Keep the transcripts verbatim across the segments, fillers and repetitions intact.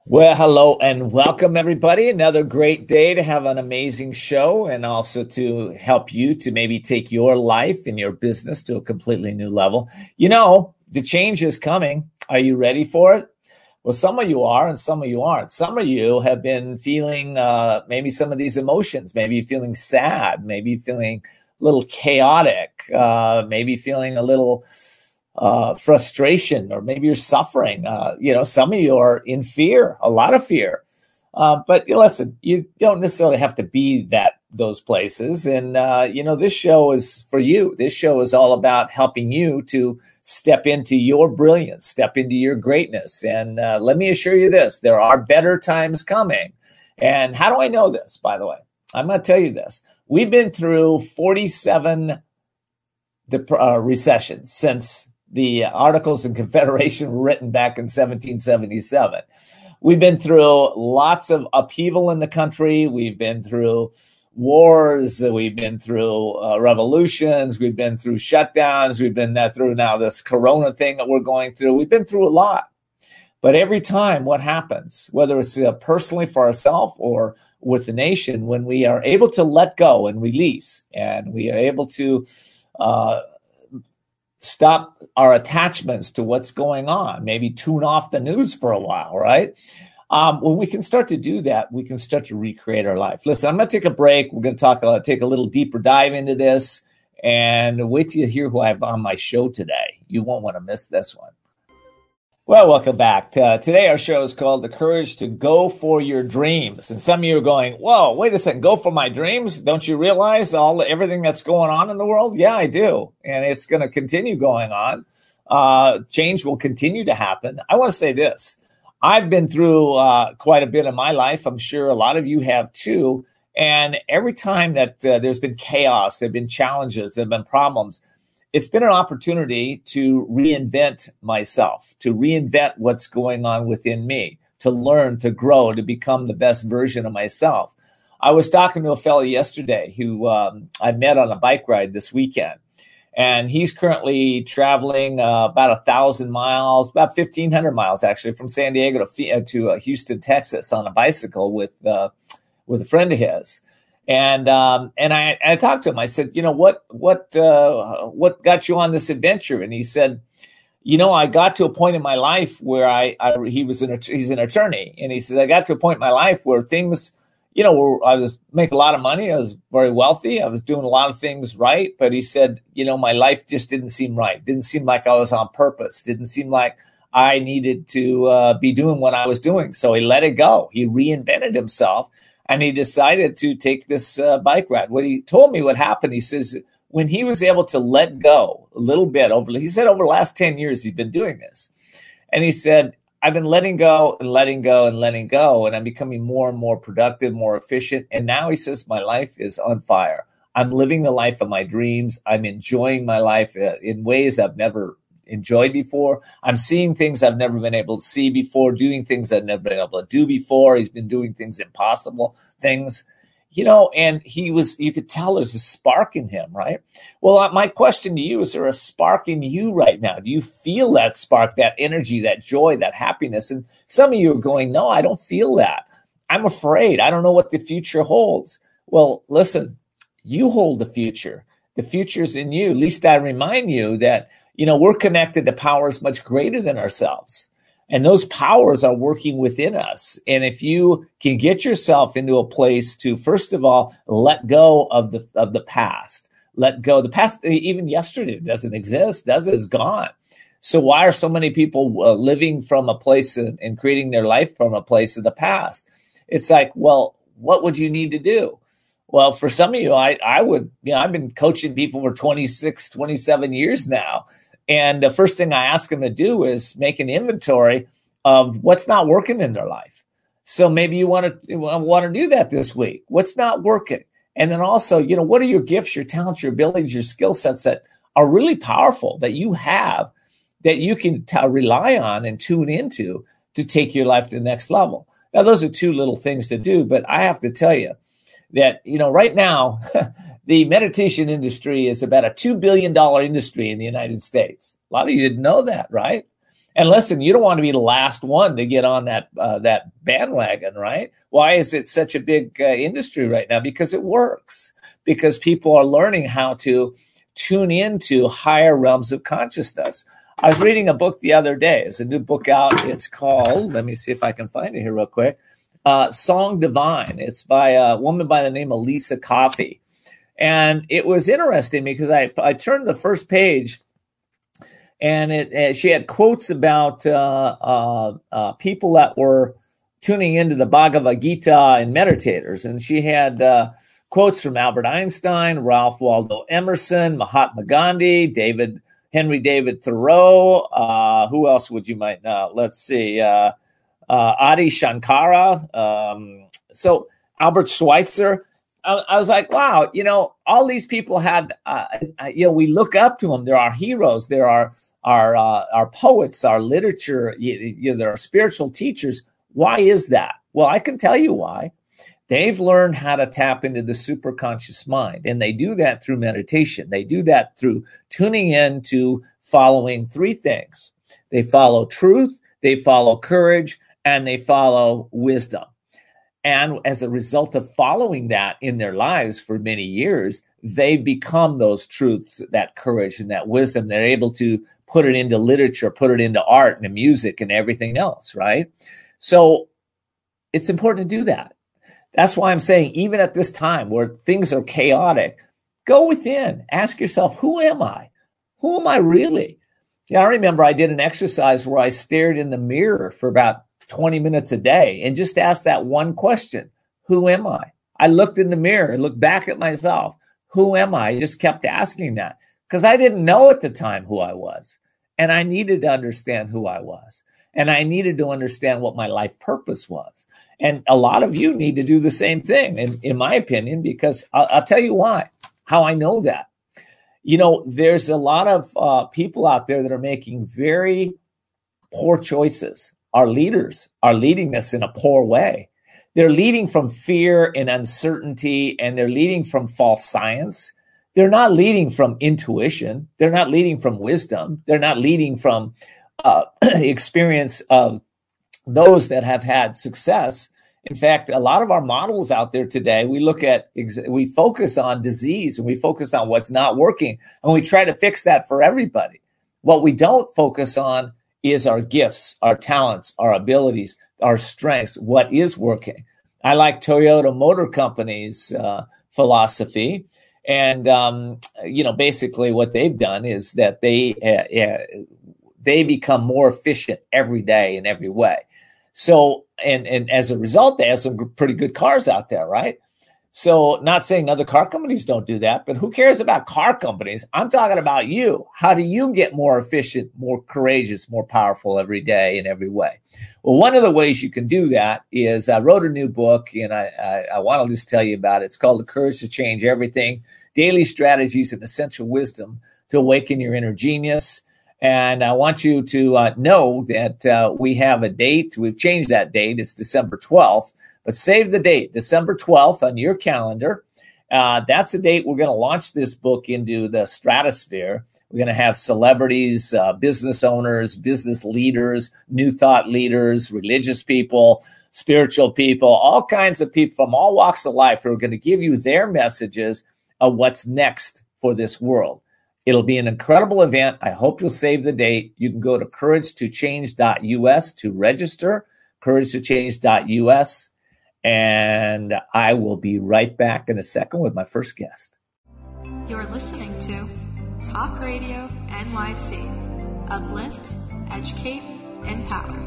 Well, hello and welcome, everybody. Another great day to have an amazing show and also to help you to maybe take your life and your business to a completely new level. You know, the change is coming. Are you ready for it? Well, some of you are and some of you aren't. Some of you have been feeling uh, maybe some of these emotions, maybe feeling sad, maybe feeling a little chaotic, uh, maybe feeling a little uh, frustration, or maybe you're suffering. Uh, you know, some of you are in fear, a lot of fear. Uh, but listen, you don't necessarily have to be that those places. And, uh, you know, this show is for you. This show is all about helping you to step into your brilliance, step into your greatness. And uh, let me assure you this, there are better times coming. And how do I know this, by the way? I'm going to tell you this. We've been through forty-seven dep- uh, recessions since the Articles of Confederation were written back in seventeen seventy-seven. We've been through lots of upheaval in the country. We've been through wars. We've been through uh, revolutions. We've been through shutdowns. We've been uh, through now this corona thing that we're going through. We've been through a lot. But every time, what happens, whether it's uh, personally for ourselves or with the nation, when we are able to let go and release, and we are able to uh, stop our attachments to what's going on, maybe tune off the news for a while, right? Um, when we can start to do that, we can start to recreate our life. Listen, I'm going to take a break. We're going to talk, uh, take a little deeper dive into this, and wait till you hear who I have on my show today. You won't want to miss this one. Well, welcome back. Uh, today our show is called The Courage to Go for Your Dreams. And some of you are going, whoa, wait a second, go for my dreams? Don't you realize all everything that's going on in the world? Yeah, I do. And it's going to continue going on. Uh, change will continue to happen. I want to say this. I've been through uh, quite a bit in my life. I'm sure a lot of you have too. And every time that uh, there's been chaos, there have been challenges, there have been problems, it's been an opportunity to reinvent myself, to reinvent what's going on within me, to learn, to grow, to become the best version of myself. I was talking to a fellow yesterday who um, I met on a bike ride this weekend, and he's currently traveling uh, about a thousand miles, about fifteen hundred miles actually, from San Diego to to uh, Houston, Texas, on a bicycle with uh, with a friend of his. And um, and I, I talked to him. I said, you know, what what uh, what got you on this adventure? And he said, you know, I got to a point in my life where I, I he was an he's an attorney, and he says I got to a point in my life where things, you know, were, I was making a lot of money. I was very wealthy. I was doing a lot of things right. But he said, you know, my life just didn't seem right. Didn't seem like I was on purpose. Didn't seem like I needed to uh, be doing what I was doing. So he let it go. He reinvented himself. And he decided to take this uh, bike ride. What he told me what happened, he says, when he was able to let go a little bit over, he said over the last ten years, he's been doing this. And he said, I've been letting go and letting go and letting go. And I'm becoming more and more productive, more efficient. And now he says, my life is on fire. I'm living the life of my dreams. I'm enjoying my life uh, in ways I've never enjoyed before. I'm seeing things I've never been able to see before, doing things I've never been able to do before. He's been doing things impossible, things, you know, and he was, you could tell there's a spark in him, right? Well, my question to you, is there a spark in you right now? Do you feel that spark, that energy, that joy, that happiness? And some of you are going, no, I don't feel that. I'm afraid. I don't know what the future holds. Well, listen, you hold the future. The future's in you. At least I remind you that, you know, we're connected to powers much greater than ourselves. And those powers are working within us. And if you can get yourself into a place to, first of all, let go of the of the past, let go. The past, even yesterday, doesn't exist, does it? It's gone. So why are so many people uh, living from a place and, and creating their life from a place of the past? It's like, well, what would you need to do? Well, for some of you, I, I would, you know, I've been coaching people for twenty-six, twenty-seven years now. And the first thing I ask them to do is make an inventory of what's not working in their life. So maybe you want to want to do that this week. What's not working? And then also, you know, what are your gifts, your talents, your abilities, your skill sets that are really powerful that you have that you can t- rely on and tune into to take your life to the next level? Now, those are two little things to do, but I have to tell you that, you know, right now, the meditation industry is about a two billion dollars industry in the United States. A lot of you didn't know that, right? And listen, you don't want to be the last one to get on that uh, that bandwagon, right? Why is it such a big uh, industry right now? Because it works. Because people are learning how to tune into higher realms of consciousness. I was reading a book the other day. There's a new book out. It's called, let me see if I can find it here real quick, uh, Song Divine. It's by a woman by the name of Lisa Coffey. And it was interesting because I, I turned the first page, and it, uh, she had quotes about uh, uh, uh, people that were tuning into the Bhagavad Gita and meditators. And she had uh, quotes from Albert Einstein, Ralph Waldo Emerson, Mahatma Gandhi, David Henry David Thoreau. Uh, who else would you might know? Let's see. Uh, uh, Adi Shankara. Um, so Albert Schweitzer. I, I was like, wow, you know, all these people had, uh, you know, we look up to them. They're our heroes. There are our uh, our poets, our literature. You, you know, there are spiritual teachers. Why is that? Well, I can tell you why. They've learned how to tap into the superconscious mind, and they do that through meditation. They do that through tuning in to following three things. They follow truth, they follow courage, and they follow wisdom. And as a result of following that in their lives for many years, they become those truths, that courage and that wisdom. They're able to put it into literature, put it into art and music and everything else, right? So it's important to do that. That's why I'm saying, even at this time where things are chaotic, go within. Ask yourself, who am I? Who am I really? Yeah, I remember I did an exercise where I stared in the mirror for about twenty minutes a day and just asked that one question, who am I? I looked in the mirror, looked back at myself. Who am I? I just kept asking that because I didn't know at the time who I was. And I needed to understand who I was. And I needed to understand what my life purpose was. And a lot of you need to do the same thing, in, in my opinion, because I'll, I'll tell you why, how I know that. You know, there's a lot of uh, people out there that are making very poor choices. Our leaders are leading us in a poor way. They're leading from fear and uncertainty, and they're leading from false science. They're not leading from intuition. They're not leading from wisdom. They're not leading from uh, experience of those that have had success. In fact, a lot of our models out there today, we look at, we focus on disease and we focus on what's not working, and we try to fix that for everybody. What we don't focus on is our gifts, our talents, our abilities, our strengths, what is working. I like Toyota Motor Company's uh, philosophy. And, um, you know, basically what they've done is that they uh, uh, they become more efficient every day in every way. So, and, and as a result, they have some pretty good cars out there, right? So not saying other car companies don't do that, but who cares about car companies? I'm talking about you. How do you get more efficient, more courageous, more powerful every day in every way? Well, one of the ways you can do that is I wrote a new book, and I, I, I want to just tell you about it. It's called The Courage to Change Everything, Daily Strategies and Essential Wisdom to Awaken Your Inner Genius. And I want you to uh, know that uh, we have a date. We've changed that date. It's December twelfth. But save the date, December twelfth on your calendar. Uh, that's the date we're going to launch this book into the stratosphere. We're going to have celebrities, uh, business owners, business leaders, new thought leaders, religious people, spiritual people, all kinds of people from all walks of life who are going to give you their messages of what's next for this world. It'll be an incredible event. I hope you'll save the date. You can go to courage to change dot U S to register, courage to change dot U S. And I will be right back in a second with my first guest. You're listening to Talk Radio N Y C. Uplift, educate, empower.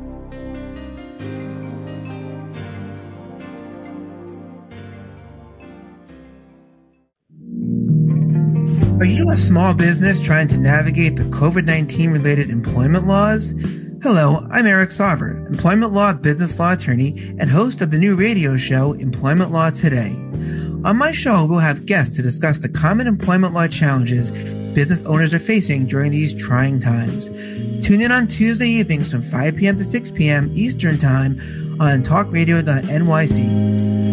Are you a small business trying to navigate the COVID nineteen related employment laws? Hello, I'm Eric Sauver, employment law business law attorney and host of the new radio show, Employment Law Today. On my show, we'll have guests to discuss the common employment law challenges business owners are facing during these trying times. Tune in on Tuesday evenings from five p.m. to six p.m. Eastern Time on talk radio dot N Y C.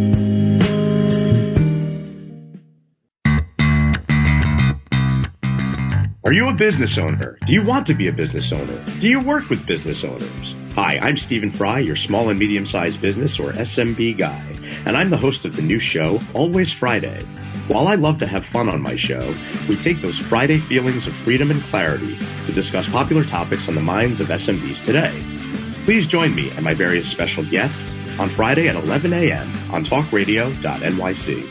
Are you a business owner? Do you want to be a business owner? Do you work with business owners? Hi, I'm Stephen Fry, your small and medium-sized business or S M B guy, and I'm the host of the new show, Always Friday. While I love to have fun on my show, we take those Friday feelings of freedom and clarity to discuss popular topics on the minds of S M Bs today. Please join me and my various special guests on Friday at eleven a.m. on talk radio dot N Y C.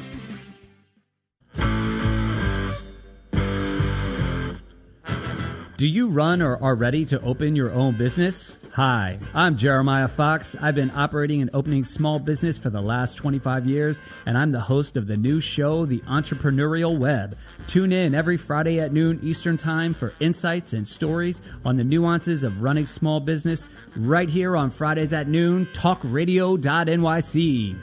Do you run or are ready to open your own business? Hi, I'm Jeremiah Fox. I've been operating and opening small business for the last twenty-five years, and I'm the host of the new show, The Entrepreneurial Web. Tune in every Friday at noon Eastern Time for insights and stories on the nuances of running small business right here on Fridays at noon, talk radio dot N Y C.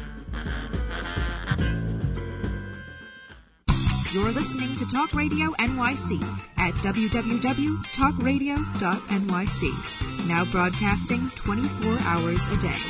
You're listening to Talk Radio N Y C at w w w dot talk radio dot N Y C. Now broadcasting twenty-four hours a day.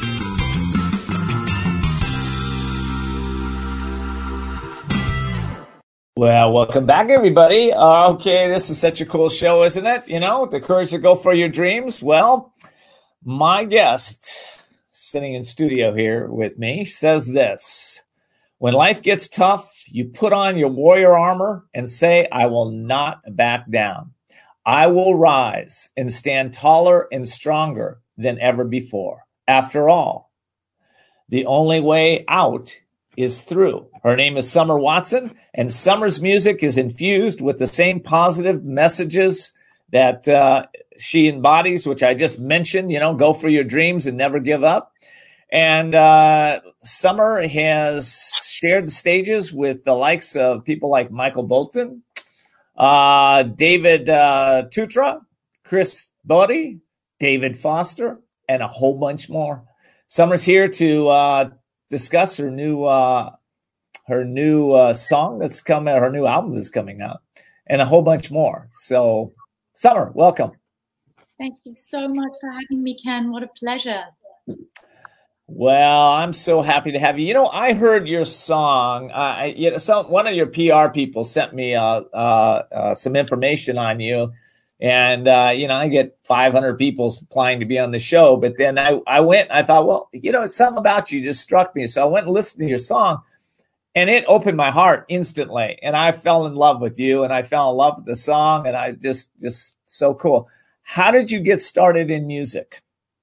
Well, welcome back, everybody. Uh, okay, this is such a cool show, isn't it? You know, the courage to go for your dreams. Well, my guest sitting in studio here with me says this: when life gets tough, you put on your warrior armor and say, I will not back down. I will rise and stand taller and stronger than ever before. After all, the only way out is through. Her name is Summer Watson, and Summer's music is infused with the same positive messages that uh, she embodies, which I just mentioned, you know, go for your dreams and never give up. And uh, Summer has shared the stages with the likes of people like Michael Bolton, uh, David uh, Tutra, Chris Bodie, David Foster, and a whole bunch more. Summer's here to uh, discuss her new uh, her new uh, song that's coming, her new album that's coming out, and a whole bunch more. So, Summer, welcome. Thank you so much for having me, Ken. What a pleasure. Well, I'm so happy to have you. You know, I heard your song. Uh, you know, some one of your P R people sent me uh, uh, uh, some information on you, and uh, you know, I get five hundred people applying to be on the show. But then I, I went. I thought, well, you know, something about you just struck me. So I went and listened to your song, and it opened my heart instantly. And I fell in love with you, and I fell in love with the song, and I just just so cool. How did you get started in music?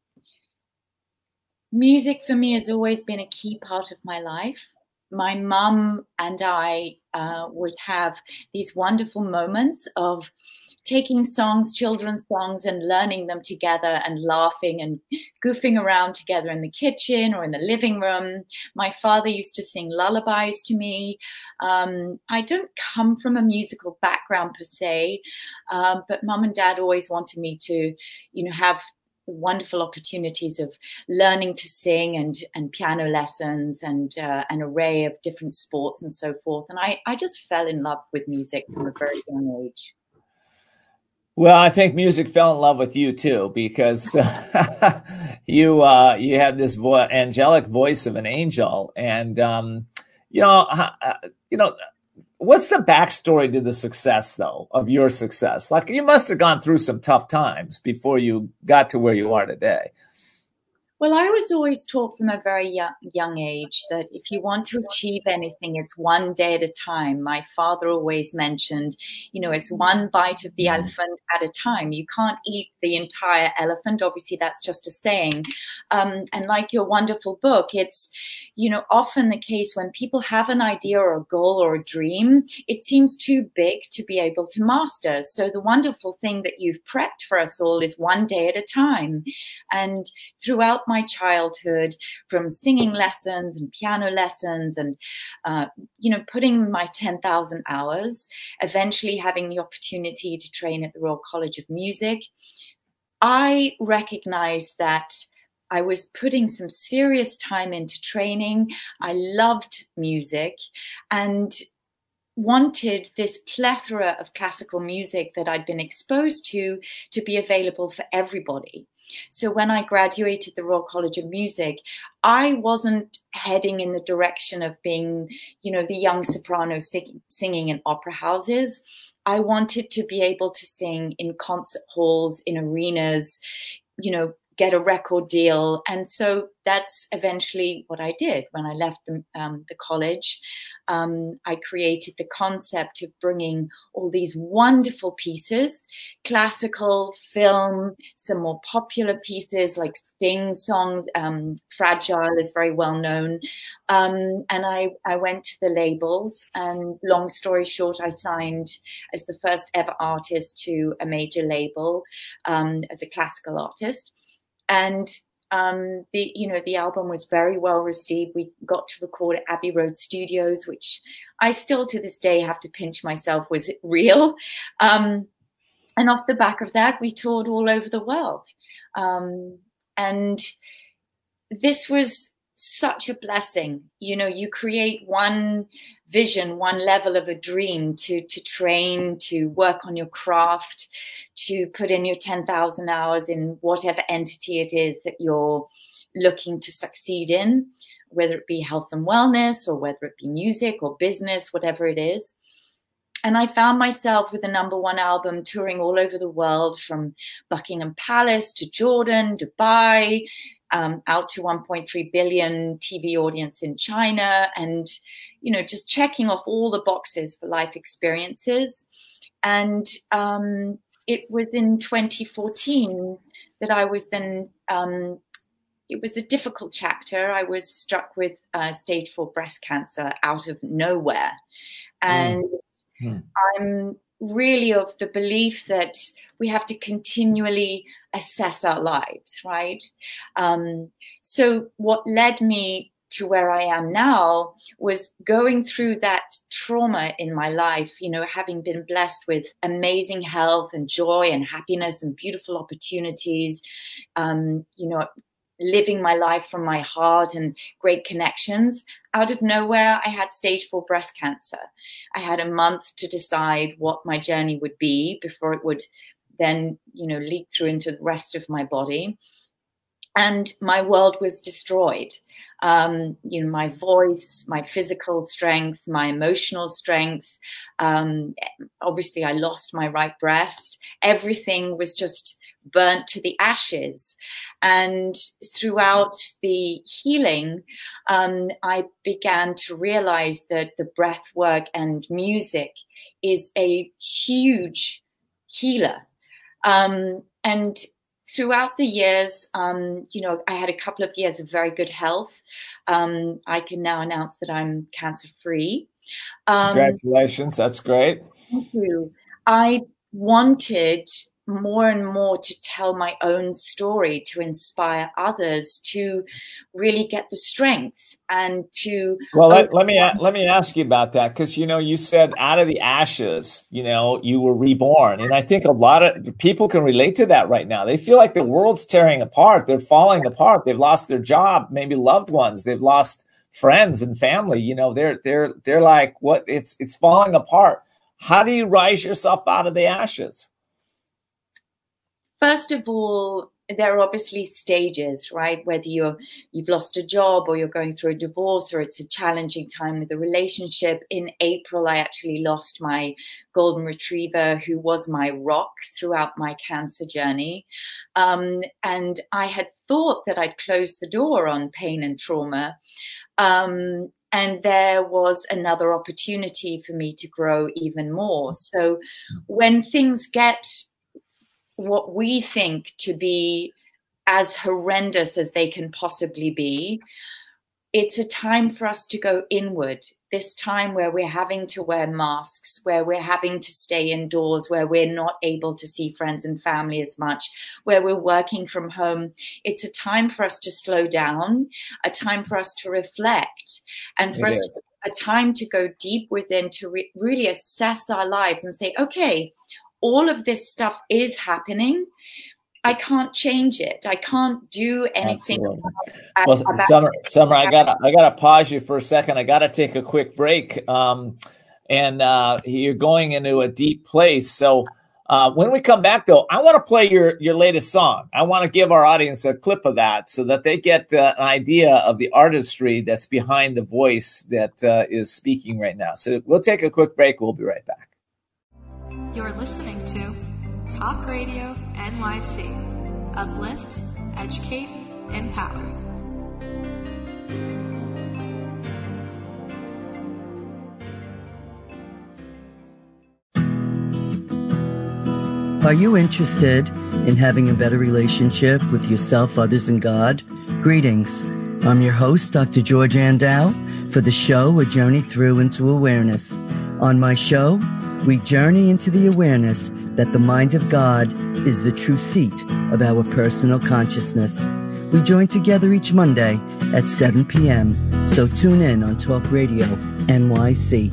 Music for me has always been a key part of my life. My mum and I uh, would have these wonderful moments of taking songs, children's songs, and learning them together and laughing and goofing around together in the kitchen or in the living room. My father used to sing lullabies to me. Um, I don't come from a musical background per se, um, but mum and dad always wanted me to, you know, have wonderful opportunities of learning to sing and and piano lessons and uh, an array of different sports and so forth. And I, I just fell in love with music from a very young age. Well, I think music fell in love with you too, because uh, you uh, you have this vo- angelic voice of an angel, and um, you know, uh, you know. What's the backstory to the success, though, of your success? Like, you must have gone through some tough times before you got to where you are today. Well, I was always taught from a very young, young age that if you want to achieve anything, it's one day at a time. My father always mentioned, you know, it's one bite of the elephant at a time. You can't eat the entire elephant. Obviously, that's just a saying. Um, and like your wonderful book, it's, you know, often the case when people have an idea or a goal or a dream, it seems too big to be able to master. So the wonderful thing that you've prepped for us all is one day at a time. And throughout my childhood, from singing lessons and piano lessons and, uh, you know, putting my ten thousand hours, eventually having the opportunity to train at the Royal College of Music, I recognized that I was putting some serious time into training. I loved music and wanted this plethora of classical music that I'd been exposed to to be available for everybody. So when I graduated the Royal College of Music, I wasn't heading in the direction of being, you know, the young soprano sing, singing in opera houses. I wanted to be able to sing in concert halls, in arenas, you know, get a record deal. And so that's eventually what I did when I left the, um, the college. Um, I created the concept of bringing all these wonderful pieces, classical, film, some more popular pieces like Sting songs. Um, Fragile is very well known. Um, and I, I went to the labels, and long story short, I signed as the first ever artist to a major label, um, as a classical artist. And um, the, you know, the album was very well received. We got to record at Abbey Road Studios, which I still to this day have to pinch myself. Was it real? Um, and off the back of that, we toured all over the world. Um, and this was such a blessing. You know, you create one vision, one level of a dream to, to train, to work on your craft, to put in your ten thousand hours in whatever entity it is that you're looking to succeed in, whether it be health and wellness or whether it be music or business, whatever it is. And I found myself with the number one album touring all over the world, from Buckingham Palace to Jordan, Dubai, um, out to one point three billion T V audience in China, and, you know, just checking off all the boxes for life experiences. And um, it was in twenty fourteen that I was then, um, it was a difficult chapter. I was struck with uh, stage four breast cancer out of nowhere. And mm. I'm really of the belief that we have to continually assess our lives, right? Um, so what led me to where I am now was going through that trauma in my life, you know, having been blessed with amazing health and joy and happiness and beautiful opportunities, um, you know, living my life from my heart and great connections. Out of nowhere, I had stage four breast cancer. I had a month to decide what my journey would be before it would then, you know, leak through into the rest of my body. And my world was destroyed. Um, you know, my voice, my physical strength, my emotional strength. Um, obviously, I lost my right breast. Everything was just burnt to the ashes. And throughout the healing, um, I began to realize that the breath work and music is a huge healer. Um, and throughout the years, um, you know, I had a couple of years of very good health. Um, I can now announce that I'm cancer-free. Um, Congratulations. That's great. Thank you. I wanted more and more to tell my own story, to inspire others, to really get the strength and to. Well, let, let me let me ask you about that, because, you know, you said out of the ashes, you know, you were reborn, and I think a lot of people can relate to that right now. They feel like the world's tearing apart. They're falling apart. They've lost their job, maybe loved ones. They've lost friends and family. You know, they're they're they're like, what? It's it's falling apart. How do you rise yourself out of the ashes? First of all, there are obviously stages, right? Whether you're, you've lost a job or you're going through a divorce or it's a challenging time with a relationship. In April, I actually lost my golden retriever, who was my rock throughout my cancer journey. Um, and I had thought that I'd closed the door on pain and trauma. Um, and there was another opportunity for me to grow even more. So when things get what we think to be as horrendous as they can possibly be, it's a time for us to go inward. This time where we're having to wear masks, where we're having to stay indoors, where we're not able to see friends and family as much, where we're working from home. It's a time for us to slow down, a time for us to reflect, and for it us to, a time to go deep within, to re- really assess our lives and say, okay, all of this stuff is happening. I can't change it. I can't do anything about, well, about Summer, it. Summer, I gotta, I gotta pause you for a second. I gotta take a quick break. Um, and uh, you're going into a deep place. So uh, when we come back, though, I want to play your your latest song. I want to give our audience a clip of that so that they get uh, an idea of the artistry that's behind the voice that uh, is speaking right now. So we'll take a quick break. We'll be right back. You're listening to Talk Radio N Y C. Uplift, educate, empower. Are you interested in having a better relationship with yourself, others, and God? Greetings. I'm your host, Doctor George Andow, for the show A Journey Through into Awareness. On my show, we journey into the awareness that the mind of God is the true seat of our personal consciousness. We join together each Monday at seven p.m., so tune in on Talk Radio N Y C.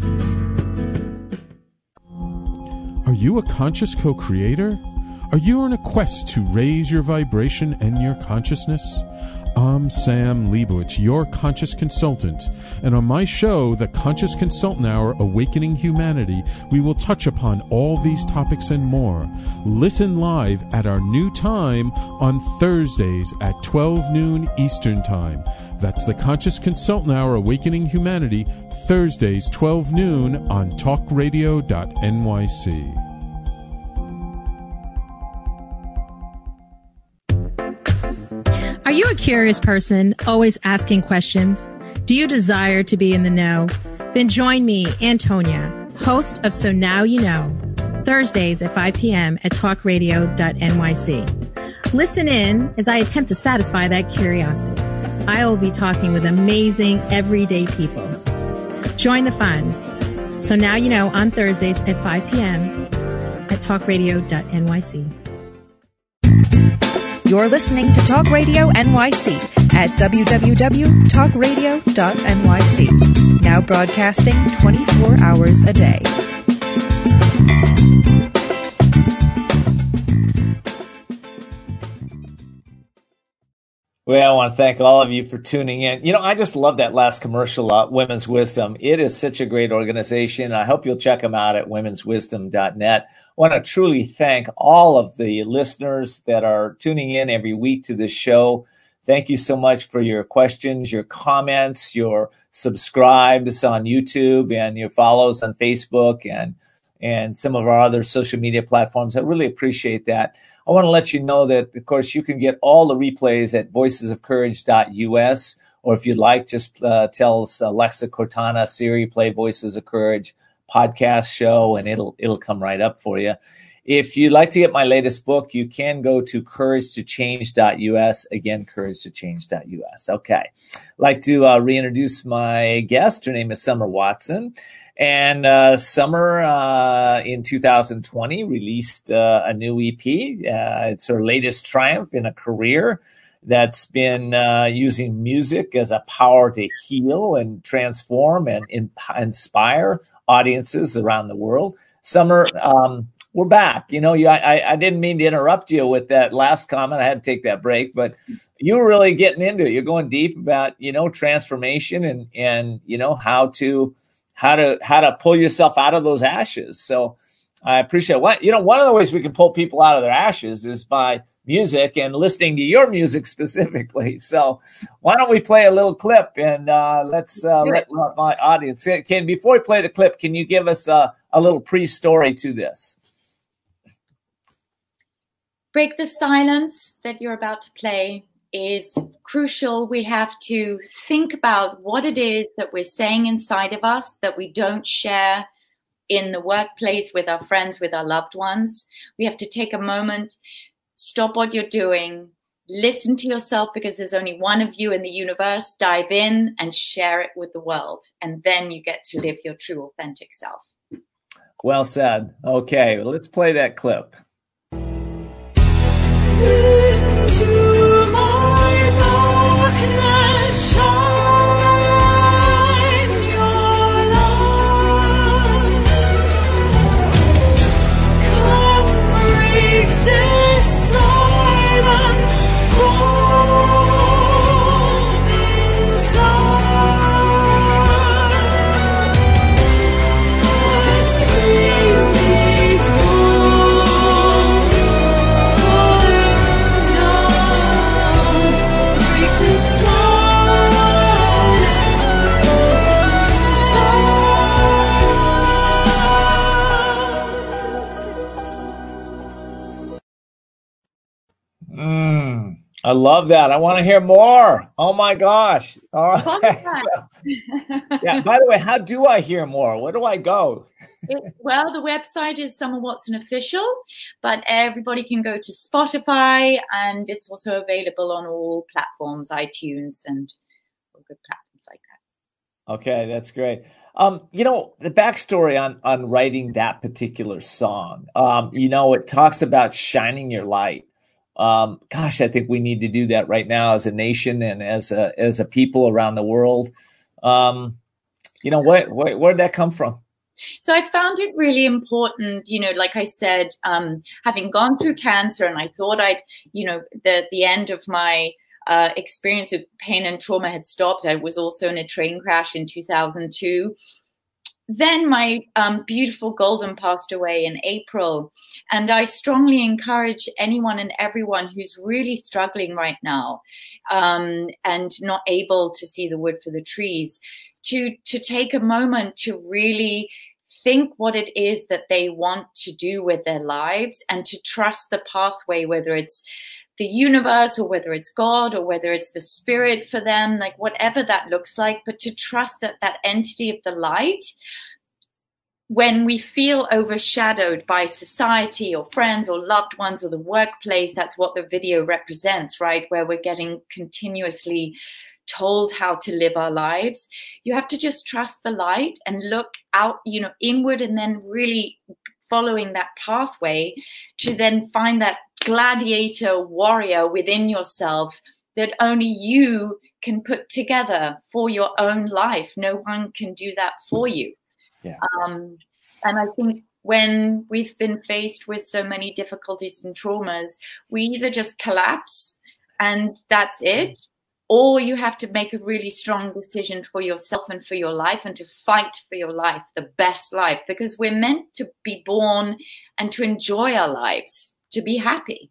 Are you a conscious co-creator? Are you on a quest to raise your vibration and your consciousness? I'm Sam Leibowitz, your conscious consultant, and on my show, The Conscious Consultant Hour, Awakening Humanity, we will touch upon all these topics and more. Listen live at our new time on Thursdays at twelve noon Eastern Time. That's The Conscious Consultant Hour, Awakening Humanity, Thursdays, twelve noon on talk radio dot N Y C. Are you a curious person, always asking questions? Do you desire to be in the know? Then join me, Antonia, host of So Now You Know, Thursdays at five p.m. at talk radio dot N Y C. Listen in as I attempt to satisfy that curiosity. I will be talking with amazing, everyday people. Join the fun. So Now You Know on Thursdays at five p.m. at talk radio dot N Y C. You're listening to Talk Radio N Y C at w w w dot talk radio dot N Y C. Now broadcasting twenty-four hours a day. Well, I want to thank all of you for tuning in. You know, I just love that last commercial, uh, Women's Wisdom. It is such a great organization. I hope you'll check them out at women's wisdom dot net. I want to truly thank all of the listeners that are tuning in every week to this show. Thank you so much for your questions, your comments, your subscribes on YouTube, and your follows on Facebook and and some of our other social media platforms. I really appreciate that. I want to let you know that, of course, you can get all the replays at voices of courage dot U S, or if you'd like, just uh, tell Alexa Cortana, Siri, play Voices of Courage podcast show, and it'll it'll come right up for you. If you'd like to get my latest book, you can go to courage to change dot U S. Again, courage to change dot U S. Okay. I'd like to uh, reintroduce my guest. Her name is Summer Watson. And uh, Summer, uh, in two thousand twenty, released uh, a new E P. Uh, it's her latest triumph in a career that's been uh, using music as a power to heal and transform and in- inspire audiences around the world. Summer, um, we're back. You know, you, I, I didn't mean to interrupt you with that last comment. I had to take that break, but you were really getting into it. You're going deep about, you know, transformation and, and you know, how to how to how to pull yourself out of those ashes. So I appreciate what, you know, one of the ways we can pull people out of their ashes is by music and listening to your music specifically. So why don't we play a little clip and uh, let's uh, let my audience, can, before we play the clip, can you give us a, a little pre-story to this? Break the silence that you're about to play is crucial. We have to think about what it is that we're saying inside of us that we don't share in the workplace with our friends, with our loved ones. We have to take a moment, stop what you're doing, listen to yourself, because there's only one of you in the universe. Dive in and share it with the world. And then you get to live your true, authentic self. Well said. Okay, well, let's play that clip. Into my darkness shine your light. Come break this silence from inside. See me through. I love that. I want to hear more. Oh my gosh. All right. Yeah. By the way, how do I hear more? Where do I go? It, well, the website is Summer Watson Official, but everybody can go to Spotify, and it's also available on all platforms, iTunes and all good platforms like that. Okay, that's great. Um, you know, the backstory on on writing that particular song, um, you know, it talks about shining your light. Um, gosh, I think we need to do that right now as a nation and as a as a people around the world. Um, you know, what, what where did that come from? So I found it really important, you know, like I said, um, having gone through cancer, and I thought I'd, you know, the the end of my uh, experience of pain and trauma had stopped. I was also in a train crash in two thousand two. Then my um, beautiful Golden passed away in April. And I strongly encourage anyone and everyone who's really struggling right now um, and not able to see the wood for the trees to, to take a moment to really think what it is that they want to do with their lives and to trust the pathway, whether it's the universe or whether it's God or whether it's the spirit for them, like whatever that looks like, but to trust that that entity of the light, when we feel overshadowed by society or friends or loved ones or the workplace, that's what the video represents, right? Where we're getting continuously told how to live our lives. You have to just trust the light and look out, you know, inward, and then really following that pathway to then find that gladiator warrior within yourself that only you can put together for your own life. No one can do that for you. Yeah. Um, and I think when we've been faced with so many difficulties and traumas, we either just collapse and that's it, or you have to make a really strong decision for yourself and for your life and to fight for your life, the best life, because we're meant to be born and to enjoy our lives, to be happy.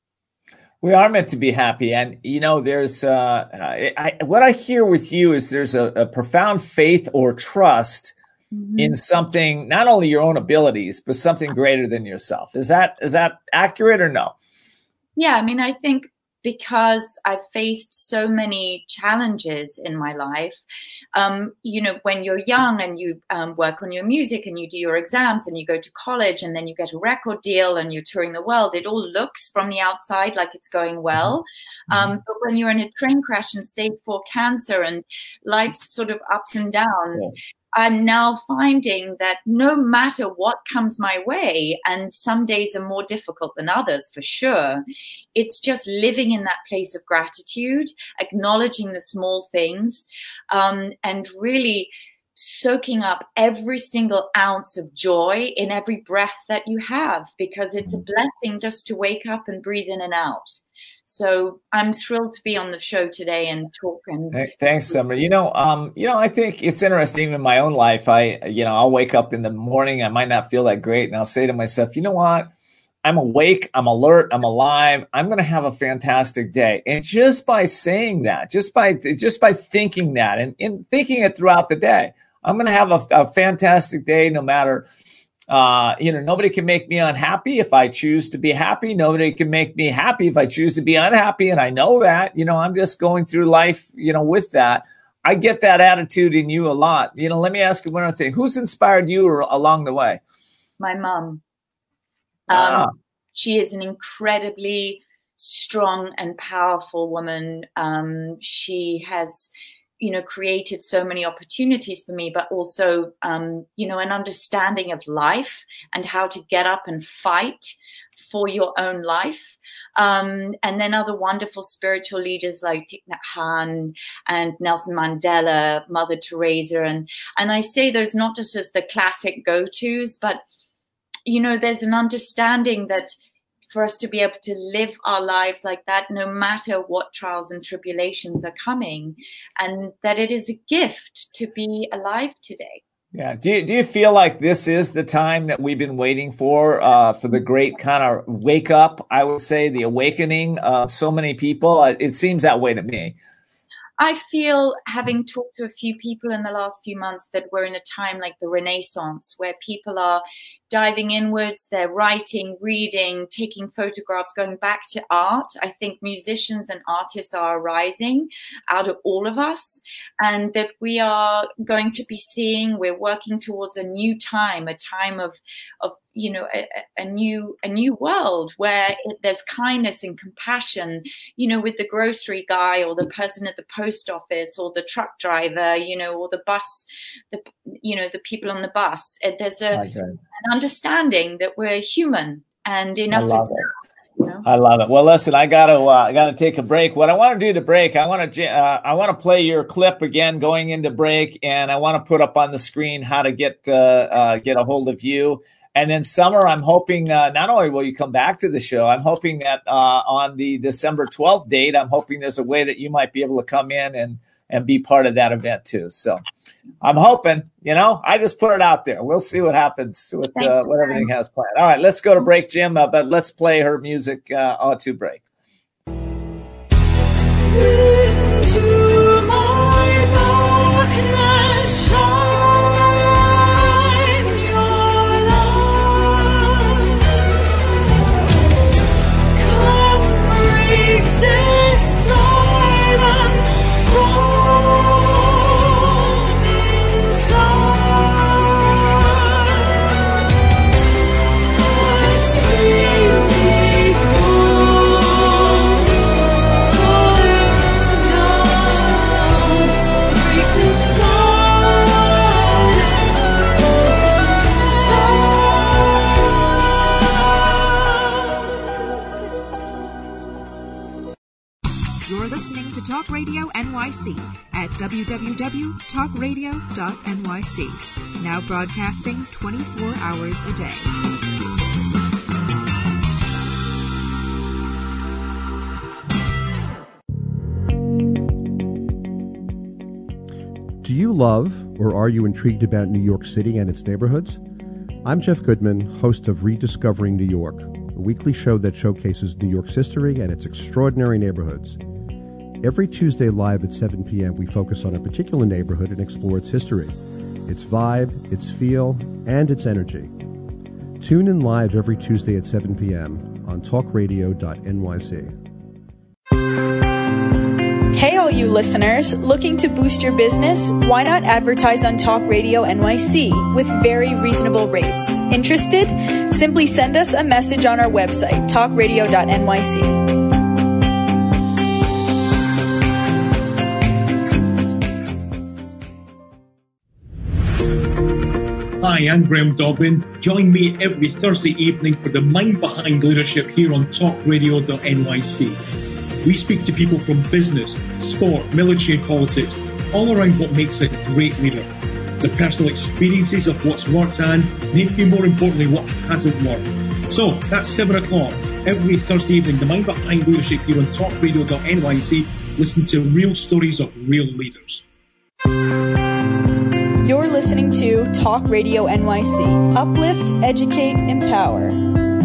We are meant to be happy. And, you know, there's uh, I, I, what I hear with you is there's a, a profound faith or trust mm-hmm. in something, not only your own abilities, but something greater than yourself. Is that is that accurate or no? Yeah, I mean, I think because I've faced so many challenges in my life, um, you know, when you're young and you um, work on your music and you do your exams and you go to college and then you get a record deal and you're touring the world, it all looks from the outside like it's going well. Um, but when you're in a train crash and stage four cancer and life's sort of ups and downs, yeah. I'm now finding that no matter what comes my way, and some days are more difficult than others for sure, it's just living in that place of gratitude, acknowledging the small things, um, and really soaking up every single ounce of joy in every breath that you have, because it's a blessing just to wake up and breathe in and out. So I'm thrilled to be on the show today and talk. And thanks, Summer. You know, um, you know, I think it's interesting in my own life. I, you know, I'll wake up in the morning. I might not feel that great, and I'll say to myself, you know what? I'm awake. I'm alert. I'm alive. I'm going to have a fantastic day. And just by saying that, just by just by thinking that, and, and thinking it throughout the day, I'm going to have a, a fantastic day, no matter. Uh, you know, nobody can make me unhappy if I choose to be happy. Nobody can make me happy if I choose to be unhappy. And I know that, you know, I'm just going through life, you know, with that. I get that attitude in you a lot. You know, let me ask you one other thing. Who's inspired you along the way? My mom. Ah. Um, she is an incredibly strong and powerful woman. Um, she has, you know, created so many opportunities for me, but also, um, you know, an understanding of life and how to get up and fight for your own life. Um, and then other wonderful spiritual leaders like Thich Nhat Hanh and Nelson Mandela, Mother Teresa. And, and I say those not just as the classic go-tos, but, you know, there's an understanding that for us to be able to live our lives like that, no matter what trials and tribulations are coming, and that it is a gift to be alive today. Yeah. Do you, do you feel like this is the time that we've been waiting for, uh, for the great kind of wake up, I would say, the awakening of so many people? It seems that way to me. I feel, having talked to a few people in the last few months, that we're in a time like the Renaissance, where people are diving inwards. They're writing, reading, taking photographs, going back to art. I think musicians and artists are arising out of all of us, and that we are going to be seeing, we're working towards a new time, a time of, of you know, a, a new, a new world where it, there's kindness and compassion, you know, with the grocery guy or the person at the post office or the truck driver, you know, or the bus, the, you know, the people on the bus. There's a, okay. an understanding that we're human, and enough I love is it. enough. You know? I love it. Well, listen, I gotta, uh, I gotta take a break. What I want to do to break, I want to, uh, I want to play your clip again going into break, and I want to put up on the screen how to get, uh, uh, get a hold of you. And then Summer, I'm hoping uh, not only will you come back to the show, I'm hoping that uh, on the December twelfth date, I'm hoping there's a way that you might be able to come in and, and be part of that event too. So I'm hoping, you know, I just put it out there. We'll see what happens with uh, what everything has planned. All right, let's go to break, Jim, uh, but let's play her music uh, on to break. Into my darkness shine your light. Come break this silence from inside. I see thee fall, falling down. Break the You're listening to Talk Radio N Y C at w w w dot talk radio dot n y c. Now broadcasting twenty-four hours a day. Do you love or are you intrigued about New York City and its neighborhoods? I'm Jeff Goodman, host of Rediscovering New York, a weekly show that showcases New York's history and its extraordinary neighborhoods. Every Tuesday live at seven p.m., we focus on a particular neighborhood and explore its history, its vibe, its feel, and its energy. Tune in live every Tuesday at seven p.m. on talk radio dot n y c. Hey all you listeners, looking to boost your business? Why not advertise on Talk Radio N Y C with very reasonable rates? Interested? Simply send us a message on our website, talk radio dot n y c. Hi, I'm Graham Dobbin. Join me every Thursday evening for the Mind Behind Leadership here on talk radio dot n y c. We speak to people from business, sport, military and politics, all around what makes a great leader. The personal experiences of what's worked and, maybe more importantly, what hasn't worked. So, that's seven o'clock every Thursday evening, the Mind Behind Leadership here on talk radio dot n y c. Listen to real stories of real leaders. You're listening to Talk Radio N Y C. Uplift, educate, empower.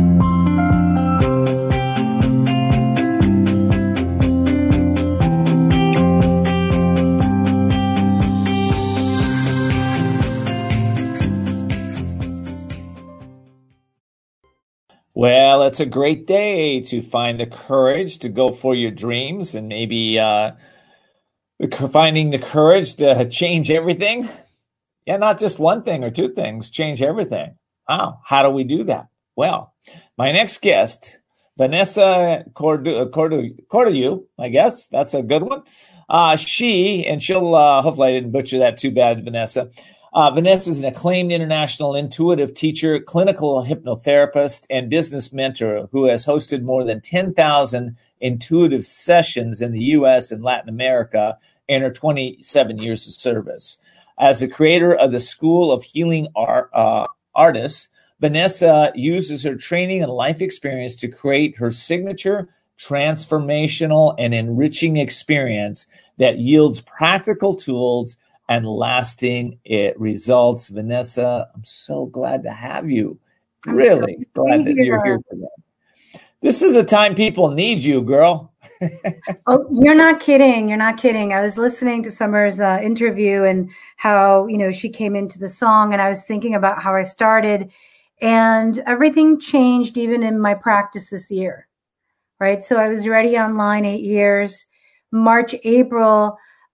Well, it's a great day to find the courage to go for your dreams, and maybe uh, finding the courage to change everything. Yeah, not just one thing or two things, change everything. Wow, how do we do that? Well, my next guest, Vanessa Cordu, Cordu, Cordu, I guess that's a good one. Uh, she, and she'll, uh, hopefully I didn't butcher that too bad, Vanessa. Uh, Vanessa is an acclaimed international intuitive teacher, clinical hypnotherapist, and business mentor who has hosted more than ten thousand intuitive sessions in the U S and Latin America in her twenty-seven years of service. As the creator of the School of Healing Art, uh, Artists, Vanessa uses her training and life experience to create her signature, transformational, and enriching experience that yields practical tools and lasting it results. Vanessa, I'm so glad to have you. I'm really so glad that you're here today. This is a time people need you, girl. Oh, you're not kidding. You're not kidding. I was listening to Summer's uh, interview and how, you know, she came into the song, and I was thinking about how I started And everything changed even in my practice this year, right? So I was already online eight years. March, April,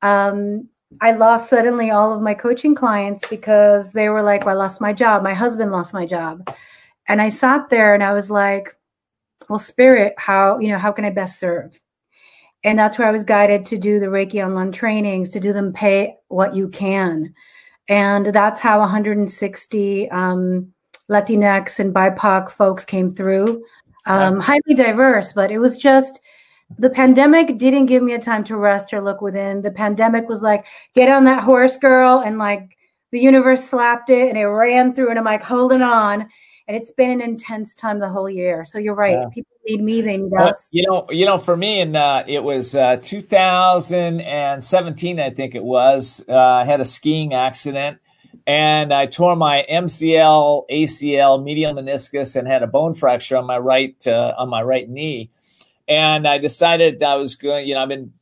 um, I lost suddenly all of my coaching clients because they were like, well, I lost my job. My husband lost my job. And I sat there and I was like, well, Spirit, how, you know, how can I best serve? And that's where I was guided to do the Reiki Online trainings, to do them pay what you can. And that's how one hundred sixty um, Latinx and B I P O C folks came through. Um, highly diverse, but it was just, the pandemic didn't give me a time to rest or look within. The pandemic was like, get on that horse, girl. And like the universe slapped it and it ran through and I'm like holding on. And it's been an intense time the whole year. So you're right. Yeah. People need me, they need well, us. You know, you know, for me, and uh, it was uh, two thousand seventeen, I think it was. Uh, I had a skiing accident, and I tore my M C L, A C L, medial meniscus, and had a bone fracture on my right uh, on my right knee. And I decided I was going. You know, I've been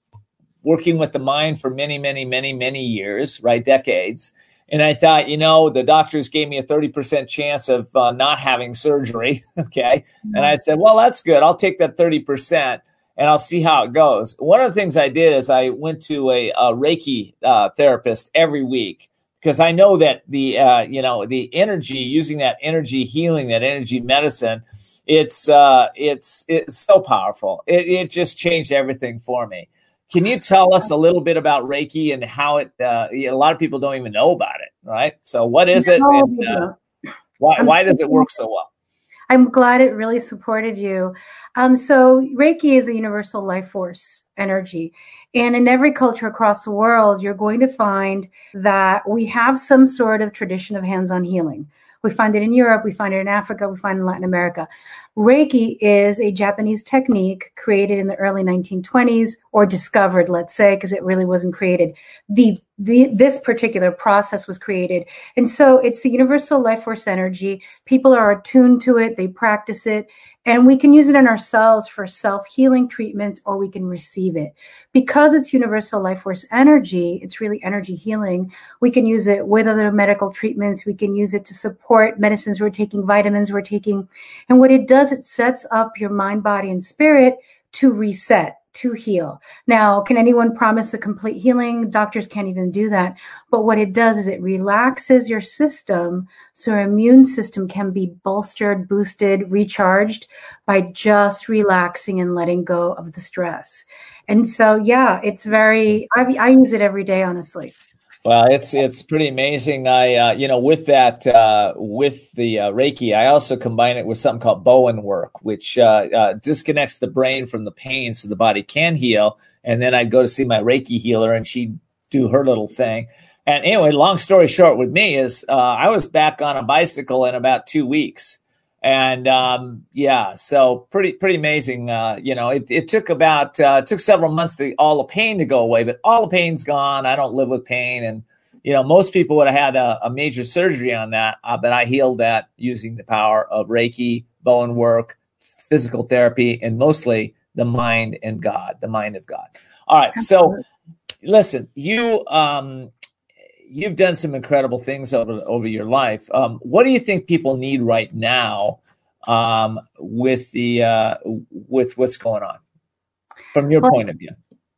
working with the mind for many, many, many, many years, right, decades. And I thought, you know, the doctors gave me a thirty percent chance of uh, not having surgery. Okay. Mm-hmm. And I said, well, that's good. I'll take that thirty percent and I'll see how it goes. One of the things I did is I went to a, a Reiki uh, therapist every week because I know that the, uh, you know, the energy, using that energy healing, that energy medicine, it's, uh, it's, it's so powerful. It, it just changed everything for me. Can you tell us a little bit about Reiki and how it, uh, a lot of people don't even know about it, right? So what is it? And, uh, why, why does it work so well? I'm glad it really supported you. Um, so Reiki is a universal life force energy. And in every culture across the world, you're going to find that we have some sort of tradition of hands-on healing. We find it in Europe, we find it in Africa, we find it in Latin America. Reiki is a Japanese technique created in the early nineteen twenties, or discovered, let's say, because it really wasn't created. The, the this particular process was created. And so it's the universal life force energy. People are attuned to it, they practice it, and we can use it in ourselves for self-healing treatments, or we can receive it. Because it's universal life force energy, it's really energy healing. We can use it with other medical treatments. We can use it to support medicines we're taking, vitamins we're taking. And what it does, it sets up your mind, body, and spirit to reset, to heal. Now, can anyone promise a complete healing? Doctors can't even do that. But what it does is it relaxes your system so your immune system can be bolstered, boosted, recharged by just relaxing and letting go of the stress. And so, yeah, it's very, I, I use it every day, honestly. Well, it's it's pretty amazing. I uh, you know, with that uh, with the uh, Reiki, I also combine it with something called Bowen work, which uh, uh, disconnects the brain from the pain, so the body can heal. And then I'd go to see my Reiki healer, and she'd do her little thing. And anyway, long story short, with me is uh, I was back on a bicycle in about two weeks. And, um, yeah, so pretty, pretty amazing. Uh, you know, it, it took about, uh, it took several months to all the pain to go away, but all the pain's gone. I don't live with pain. And, you know, most people would have had a, a major surgery on that, uh, but I healed that using the power of Reiki, Bowen work, physical therapy, and mostly the mind and God, the mind of God. All right. So listen, you, um, you've done some incredible things over over your life. Um, what do you think people need right now um, with the uh, with what's going on from your well, point of view?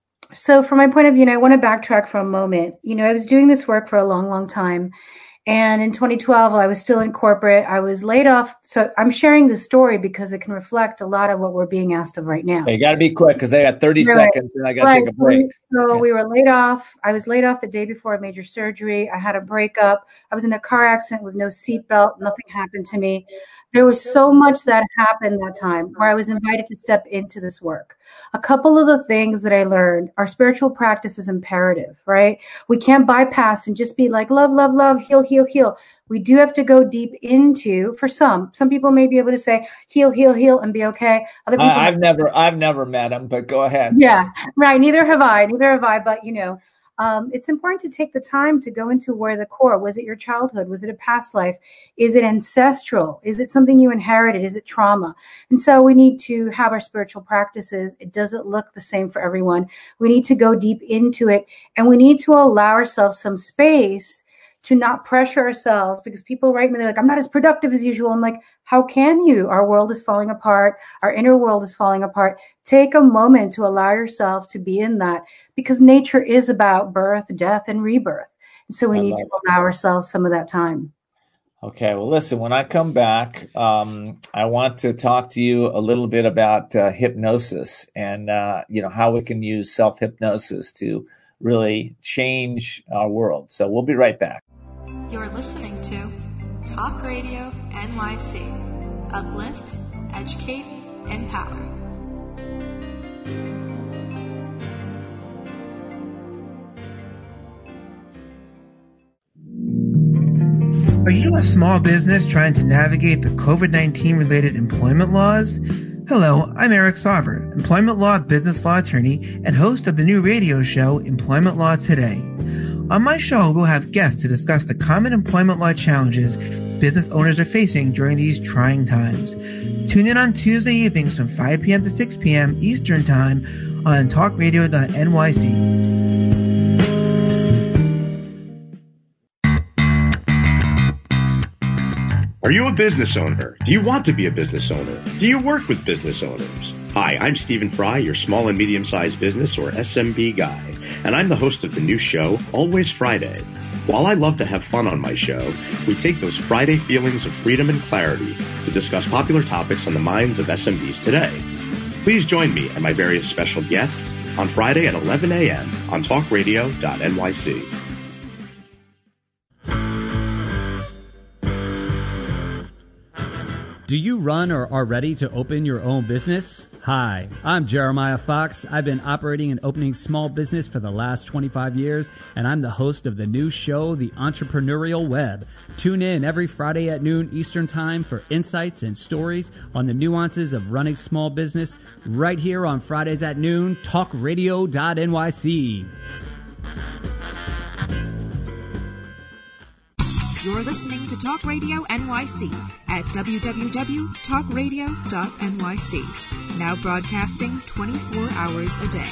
So from my point of view, and I want to backtrack for a moment. You know, I was doing this work for a long, long time. And in twenty twelve, I was still in corporate. I was laid off. So I'm sharing this story because it can reflect a lot of what we're being asked of right now. Okay, you got to be quick because I got thirty right. seconds and I got to right. take a break. So yeah. we were laid off. I was laid off the day before a major surgery. I had a breakup. I was in a car accident with no seatbelt. Nothing happened to me. There was so much that happened that time where I was invited to step into this work. A couple of the things that I learned, our spiritual practice is imperative, right? We can't bypass and just be like, love, love, love, heal, heal, heal. We do have to go deep into, for some, some people may be able to say, heal, heal, heal, and be okay. Other people, I've never, I've never met him, but go ahead. Yeah, right. Neither have I, neither have I, but you know, Um, it's important to take the time to go into where the core, was it your childhood? Was it a past life? Is it ancestral? Is it something you inherited? Is it trauma? And so we need to have our spiritual practices. It doesn't look the same for everyone. We need to go deep into it, and we need to allow ourselves some space to not pressure ourselves, because people write me, they're like, I'm not as productive as usual. I'm like, how can you? Our world is falling apart. Our inner world is falling apart. Take a moment to allow yourself to be in that, because nature is about birth, death, and rebirth. And so we I need love to it. allow ourselves some of that time. Okay, well, listen, when I come back, um, I want to talk to you a little bit about uh, hypnosis and, uh, you know, how we can use self-hypnosis to really change our world. So we'll be right back. You're listening to Talk Radio N Y C. Uplift, educate, empower. Are you a small business trying to navigate the COVID nineteen related employment laws? Hello, I'm Eric Sauver, employment law business law attorney and host of the new radio show Employment Law Today. On my show, we'll have guests to discuss the common employment law challenges business owners are facing during these trying times. Tune in on Tuesday evenings from five p.m. to six p.m. Eastern Time on talk radio dot N Y C. Are you a business owner? Do you want to be a business owner? Do you work with business owners? Hi, I'm Stephen Fry, your small and medium-sized business or S M B guy, and I'm the host of the new show, Always Friday. While I love to have fun on my show, we take those Friday feelings of freedom and clarity to discuss popular topics on the minds of S M Bs today. Please join me and my various special guests on Friday at eleven a.m. on talk radio dot N Y C. Do you run or are ready to open your own business? Hi, I'm Jeremiah Fox. I've been operating and opening small business for the last twenty-five years, and I'm the host of the new show, The Entrepreneurial Web. Tune in every Friday at noon Eastern Time for insights and stories on the nuances of running small business right here on Fridays at noon, talk radio dot N Y C. You're listening to Talk Radio N Y C at w w w dot talk radio dot N Y C. Now broadcasting twenty-four hours a day.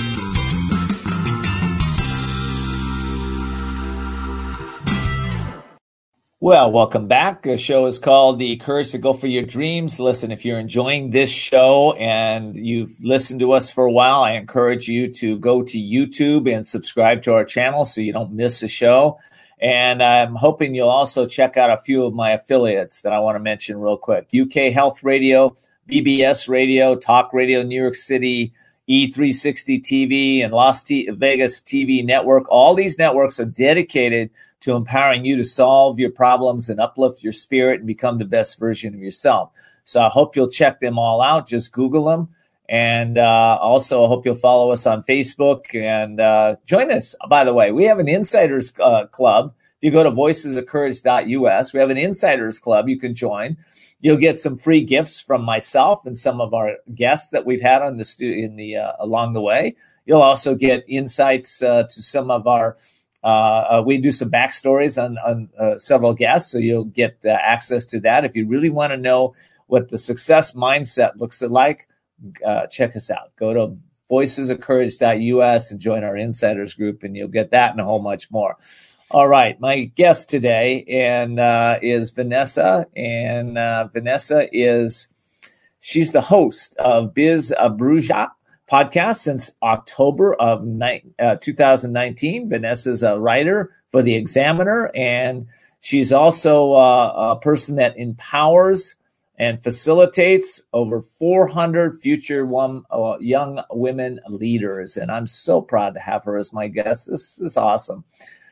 Well, welcome back. The show is called The Courage to Go for Your Dreams. Listen, if you're enjoying this show and you've listened to us for a while, I encourage you to go to YouTube and subscribe to our channel so you don't miss a show. And I'm hoping you'll also check out a few of my affiliates that I want to mention real quick. U K Health Radio, B B S Radio, Talk Radio New York City, E three sixty T V, and Las T- Vegas T V Network. All these networks are dedicated to empowering you to solve your problems and uplift your spirit and become the best version of yourself. So I hope you'll check them all out. Just Google them. And uh, also, I hope you'll follow us on Facebook and uh, join us. By the way, we have an Insiders uh, Club. If you go to voices of courage dot U S, we have an Insiders Club you can join. You'll get some free gifts from myself and some of our guests that we've had on the stu- in the uh, along the way. You'll also get insights uh, to some of our. Uh, uh, we do some backstories on, on uh, several guests, so you'll get uh, access to that. If you really want to know what the success mindset looks like, Uh, check us out. Go to voices of courage dot U S and join our insiders group, and you'll get that and a whole much more. All right. My guest today and uh, is Vanessa, and uh, Vanessa is she's the host of Biz Abruzja podcast since October of ni- uh, two thousand nineteen. Vanessa's a writer for The Examiner, and she's also uh, a person that empowers and facilitates over four hundred future one, uh, young women leaders. And I'm so proud to have her as my guest. This is awesome.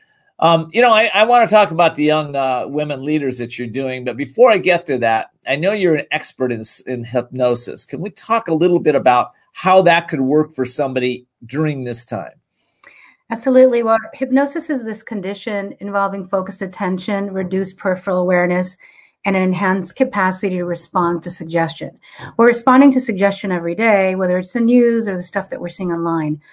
Um, you know, I, I want to talk about the young uh, women leaders that you're doing. But before I get to that, I know you're an expert in, in hypnosis. Can we talk a little bit about how that could work for somebody during this time? Absolutely. Well, hypnosis is this condition involving focused attention, reduced peripheral awareness, and an enhanced capacity to respond to suggestion. We're responding to suggestion every day, whether it's the news or the stuff that we're seeing online.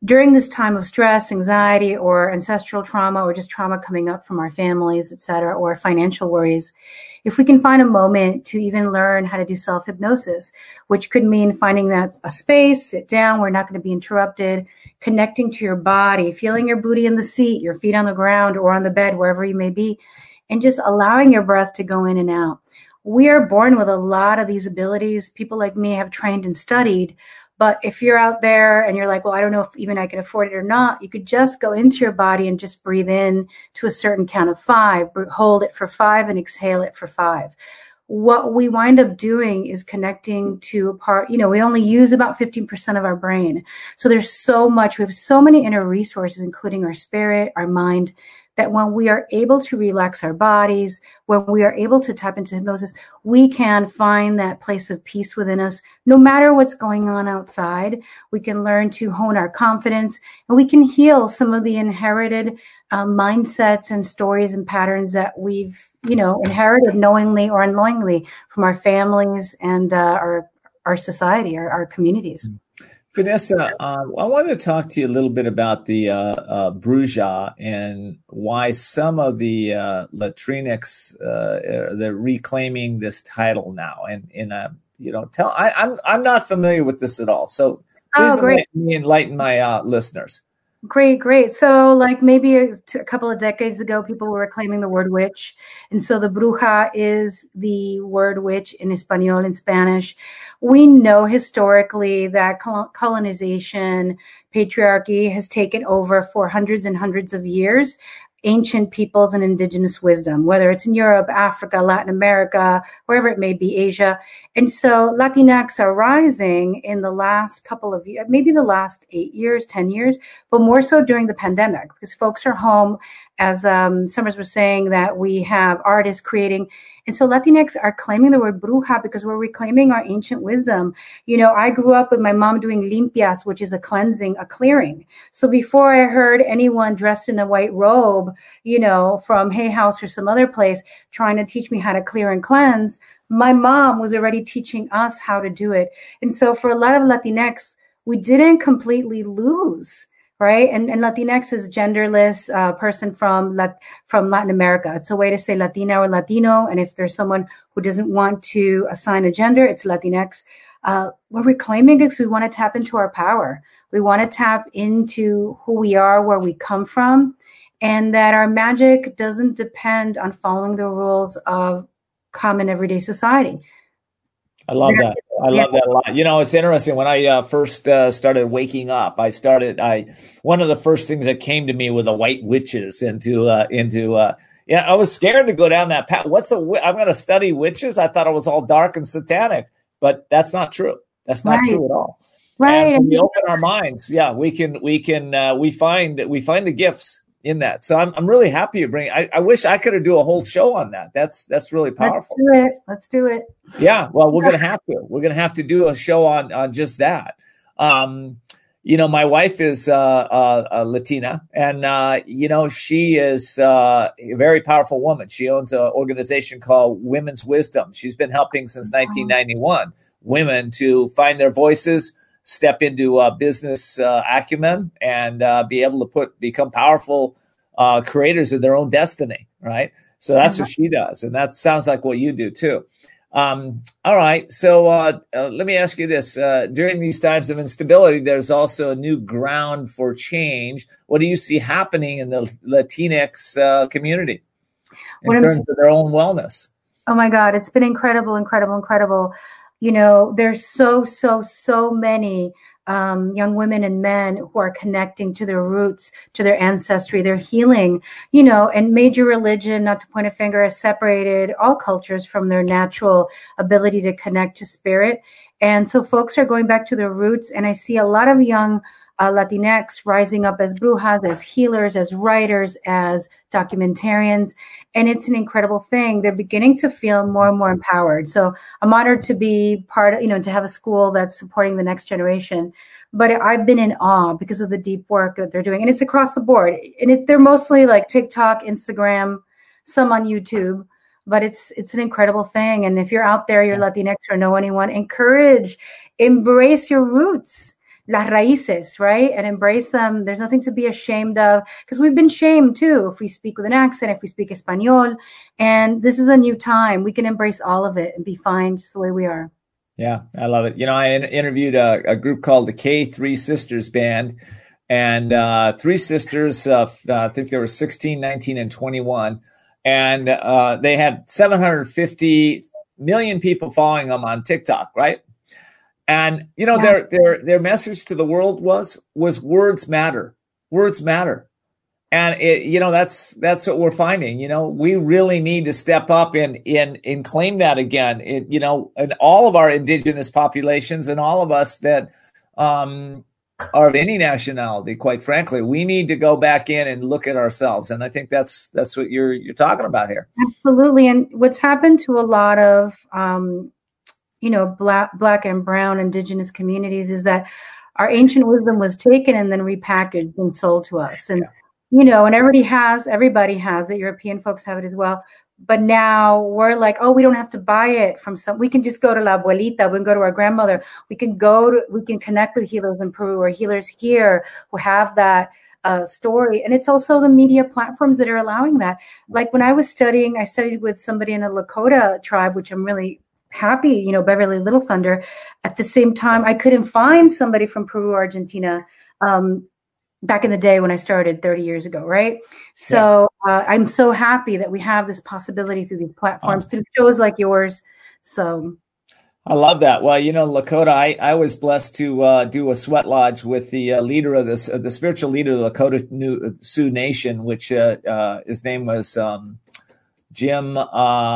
during this time of stress, anxiety, or ancestral trauma, or just trauma coming up from our families, et cetera, or financial worries, if we can find a moment to even learn how to do self-hypnosis, which could mean finding that a space, sit down, we're not going to be interrupted, connecting to your body, feeling your booty in the seat, your feet on the ground or on the bed, wherever you may be, and just allowing your breath to go in and out. We are born with a lot of these abilities. People like me have trained and studied. But if you're out there and you're like, well, I don't know if even I can afford it or not, you could just go into your body and just breathe in to a certain count of five, hold it for five and exhale it for five. What we wind up doing is connecting to a part, you know, we only use about fifteen percent of our brain. So there's so much, we have so many inner resources, including our spirit, our mind, that when we are able to relax our bodies, when we are able to tap into hypnosis, we can find that place of peace within us. No matter what's going on outside, we can learn to hone our confidence, and we can heal some of the inherited um, mindsets and stories and patterns that we've, you know, inherited knowingly or unknowingly from our families and uh, our our society, our, our communities. Vanessa, uh, I want to talk to you a little bit about the uh, uh, Bruja and why some of the uh, Latinx uh, they're reclaiming this title now. And in a, you know, tell I, I'm I'm not familiar with this at all, so please Oh, great. enlighten me, enlighten my uh, listeners. Great, great. So like maybe a, a couple of decades ago, people were claiming the word witch. And so the bruja is the word witch in Espanol, in Spanish. We know historically that colonization, patriarchy has taken over for hundreds and hundreds of years ancient peoples and indigenous wisdom, whether it's in Europe, Africa, Latin America, wherever it may be, Asia. And so Latinx are rising in the last couple of years, maybe the last eight years, ten years, but more so during the pandemic, because folks are home, as um, Summers was saying, that we have artists creating. And so Latinx are claiming the word bruja because we're reclaiming our ancient wisdom. You know, I grew up with my mom doing limpias, which is a cleansing, a clearing. So before I heard anyone dressed in a white robe, you know, from Hay House or some other place trying to teach me how to clear and cleanse, my mom was already teaching us how to do it. And so for a lot of Latinx, we didn't completely lose. Right. And, and Latinx is genderless uh, person from Lat- from Latin America. It's a way to say Latina or Latino. And if there's someone who doesn't want to assign a gender, it's Latinx. Uh, what we're claiming is we want to tap into our power. We want to tap into who we are, where we come from, and that our magic doesn't depend on following the rules of common everyday society. I love that. I love that a lot. You know, it's interesting. When I uh, first uh, started waking up, I started, I, one of the first things that came to me were the white witches into, uh, into, uh, yeah, I was scared to go down that path. What's a, I'm going to study witches. I thought it was all dark and satanic, but that's not true. That's not Right. true at all. Right. And when we open our minds, yeah, we can, we can, uh, we find, we find the gifts in that. So I'm, I'm really happy you bring, I, I wish I could do a whole show on that. That's, that's really powerful. Let's do it. Let's do it. Yeah, well, we're going to have to. We're going to have to do a show on on just that. Um, you know, my wife is uh, uh, a Latina, and uh, you know, she is uh, a very powerful woman. She owns an organization called Women's Wisdom. She's been helping since nineteen ninety-one women to find their voices, step into uh, business uh, acumen, and uh, be able to put become powerful uh, creators of their own destiny. Right. So that's what she does, and that sounds like what you do too. Um, all right. So uh, uh, let me ask you this. Uh, during these times of instability, there's also a new ground for change. What do you see happening in the Latinx uh, community in What I'm terms of their own wellness? Oh my God, it's been incredible, incredible, incredible. You know, there's so, so, so many um, young women and men who are connecting to their roots, to their ancestry, their healing, you know, and major religion, not to point a finger, has separated all cultures from their natural ability to connect to spirit. And so folks are going back to their roots. And I see a lot of young Uh, Latinx rising up as brujas, as healers, as writers, as documentarians. And it's an incredible thing. They're beginning to feel more and more empowered. So I'm honored to be part of, you know, to have a school that's supporting the next generation. But I've been in awe because of the deep work that they're doing. And it's across the board. And it, they're mostly like TikTok, Instagram, some on YouTube. But it's it's an incredible thing. And if you're out there, you're Latinx or know anyone, encourage, embrace your roots. las raíces, right? And embrace them. There's nothing to be ashamed of, because we've been shamed too. If we speak with an accent, if we speak Espanol, and this is a new time, we can embrace all of it and be fine just the way we are. Yeah, I love it. You know, I in- interviewed a, a group called the K Three Sisters Band, and uh, three sisters, uh, I think they were sixteen, nineteen, and twenty-one. And uh, they had seven hundred fifty million people following them on TikTok, right? And, you know, yeah. their their their message to the world was was words matter. Words matter. And, it, you know, that's that's what we're finding. You know, we really need to step up and, and, and claim that again. It, you know, and all of our indigenous populations and all of us that um, are of any nationality, quite frankly, we need to go back in and look at ourselves. And I think that's that's what you're you're talking about here. Absolutely. And what's happened to a lot of, um, you know, black, black and brown indigenous communities is that our ancient wisdom was taken and then repackaged and sold to us. And, yeah. you know, and everybody has, everybody has it. European folks have it as well. But now we're like, oh, we don't have to buy it from some, we can just go to La Abuelita, we can go to our grandmother, we can go to, we can connect with healers in Peru or healers here who have that uh, story. And it's also the media platforms that are allowing that. Like when I was studying, I studied with somebody in a Lakota tribe, which I'm really happy, you know, Beverly Little Thunder. At the same time, I couldn't find somebody from Peru, Argentina, um, back in the day when I started thirty years ago, right? So yeah. uh, I'm so happy that we have this possibility through these platforms, oh. through shows like yours. So I love that. Well, you know, Lakota, I, I was blessed to uh, do a sweat lodge with the uh, leader of this, uh, the spiritual leader of the Lakota New, Sioux Nation, which uh, uh, his name was um, Jim, uh,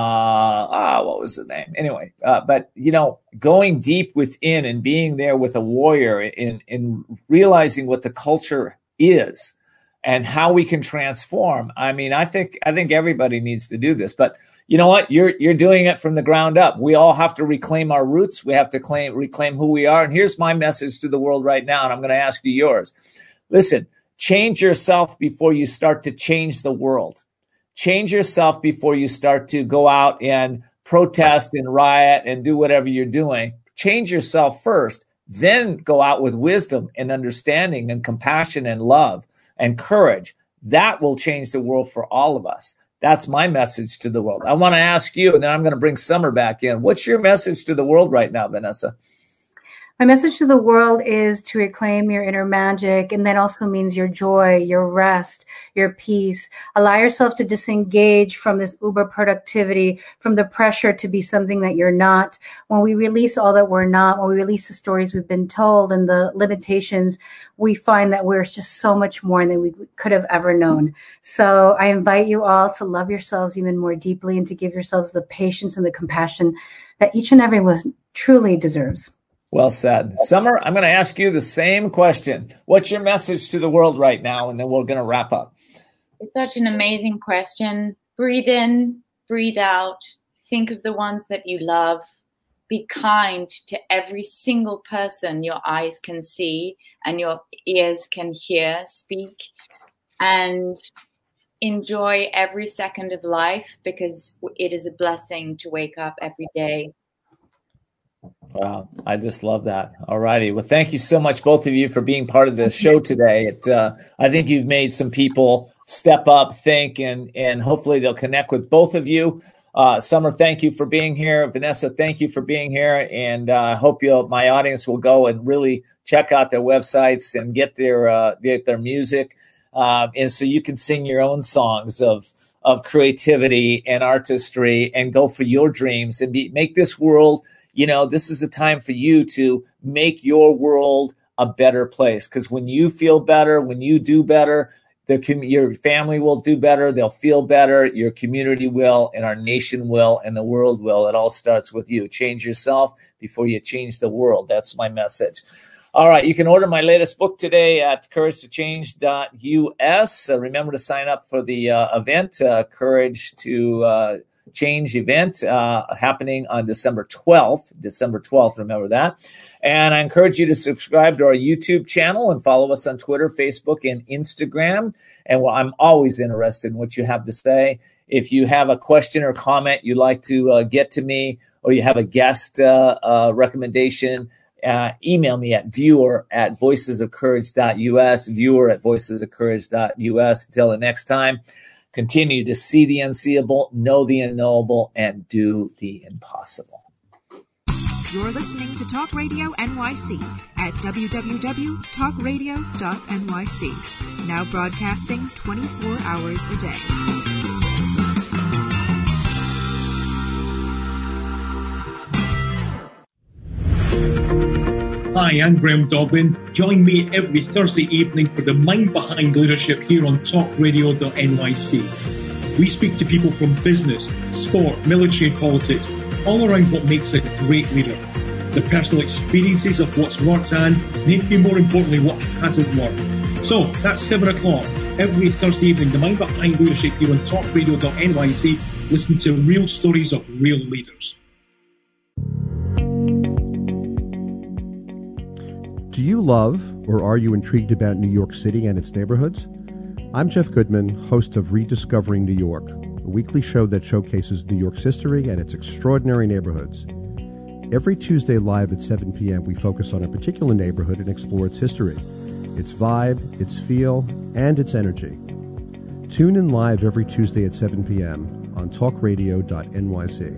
ah, what was his name? Anyway, uh, but, you know, going deep within and being there with a warrior in, in realizing what the culture is and how we can transform. I mean, I think, I think everybody needs to do this, but you know what? You're, you're doing it from the ground up. We all have to reclaim our roots. We have to claim, reclaim who we are. And here's my message to the world right now. And I'm going to ask you yours. Listen, change yourself before you start to change the world. Change yourself before you start to go out and protest and riot and do whatever you're doing. Change yourself first, then go out with wisdom and understanding and compassion and love and courage. That will change the world for all of us. That's my message to the world. I want to ask you, and then I'm going to bring Summer back in. What's your message to the world right now, Vanessa? My message to the world is to reclaim your inner magic, and that also means your joy, your rest, your peace. Allow yourself to disengage from this uber productivity, from the pressure to be something that you're not. When we release all that we're not, when we release the stories we've been told and the limitations, we find that we're just so much more than we could have ever known. So I invite you all to love yourselves even more deeply and to give yourselves the patience and the compassion that each and every one truly deserves. Well said. Summer, I'm going to ask you the same question. What's your message to the world right now? And then we're going to wrap up. It's such an amazing question. Breathe in, breathe out. Think of the ones that you love. Be kind to every single person your eyes can see and your ears can hear speak. And enjoy every second of life, because it is a blessing to wake up every day. Wow, I just love that. All righty. Well, thank you so much, both of you, for being part of the show today. It, uh, I think you've made some people step up, think, and and hopefully they'll connect with both of you. Uh, Summer, thank you for being here. Vanessa, thank you for being here. And I uh, hope you'll, my audience will go and really check out their websites and get their uh, get their music. Uh, and so you can sing your own songs of of creativity and artistry and go for your dreams and be, make this world. You know, this is a time for you to make your world a better place, because when you feel better, when you do better, the com- your family will do better. They'll feel better. Your community will, and our nation will, and the world will. It all starts with you. Change yourself before you change the world. That's my message. All right. You can order my latest book today at courage to change dot U S. Uh, remember to sign up for the uh, event, uh, Courage to uh, Change event uh, happening on December twelfth. December twelfth, remember that. And I encourage you to subscribe to our YouTube channel and follow us on Twitter, Facebook, and Instagram. And well, I'm always interested in what you have to say. If you have a question or comment you'd like to uh, get to me, or you have a guest uh, uh, recommendation, uh, email me at viewer at voices of courage dot u s, viewer at voices of courage dot u s. Until the next time, continue to see the unseeable, know the unknowable, and do the impossible. You're listening to Talk Radio N Y C at w w w dot talk radio dot n y c. Now broadcasting twenty-four hours a day. Hi, I'm Graham Dobbin. Join me every Thursday evening for the Mind Behind Leadership here on talk radio dot n y c. We speak to people from business, sport, military and politics, all around what makes a great leader. The personal experiences of what's worked and, maybe more importantly, what hasn't worked. So, that's seven o'clock every Thursday evening, the Mind Behind Leadership here on talk radio dot n y c. Listen to real stories of real leaders. Do you love or are you intrigued about New York City and its neighborhoods? I'm Jeff Goodman, host of Rediscovering New York, a weekly show that showcases New York's history and its extraordinary neighborhoods. Every Tuesday live at seven p.m. we focus on a particular neighborhood and explore its history, its vibe, its feel, and its energy. Tune in live every Tuesday at seven p.m. on talk radio dot n y c.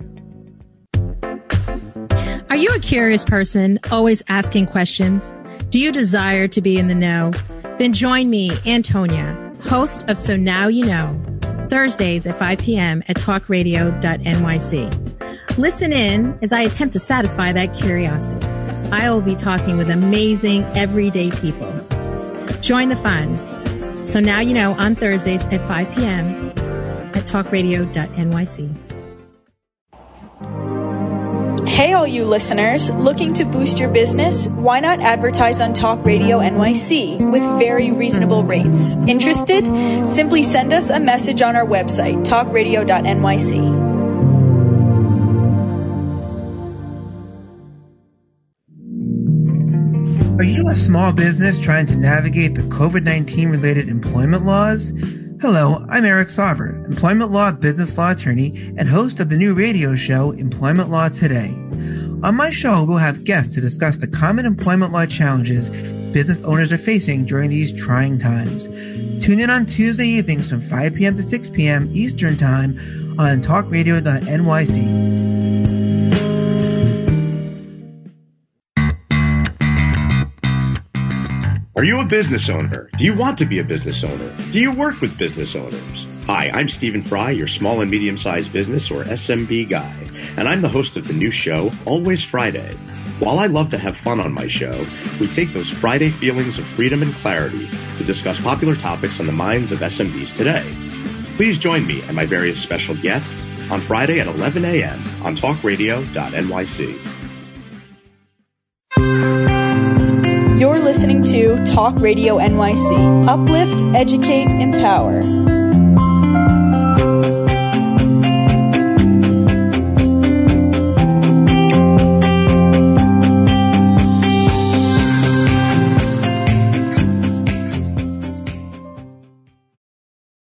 Are you a curious person, always asking questions? Do you desire to be in the know? Then join me, Antonia, host of So Now You Know, Thursdays at five p.m. at talk radio dot n y c. Listen in as I attempt to satisfy that curiosity. I will be talking with amazing, everyday people. Join the fun. So Now You Know on Thursdays at five p.m. at talk radio dot n y c. Hey all you listeners, looking to boost your business? Why not advertise on Talk Radio N Y C with very reasonable rates? Interested? Simply send us a message on our website, talk radio dot n y c. Are you a small business trying to navigate the covid nineteen related employment laws? Hello, I'm Eric Sauver, employment law business law attorney and host of the new radio show Employment Law Today. On my show, we'll have guests to discuss the common employment law challenges business owners are facing during these trying times. Tune in on Tuesday evenings from five p.m. to six p.m. Eastern Time on talk radio dot n y c. Are you a business owner? Do you want to be a business owner? Do you work with business owners? Hi, I'm Stephen Fry, your small and medium-sized business or S M B guy, and I'm the host of the new show, Always Friday. While I love to have fun on my show, we take those Friday feelings of freedom and clarity to discuss popular topics on the minds of S M Bs today. Please join me and my various special guests on Friday at eleven a.m. on talk radio dot n y c. You're listening to Talk Radio N Y C. Uplift, educate, empower.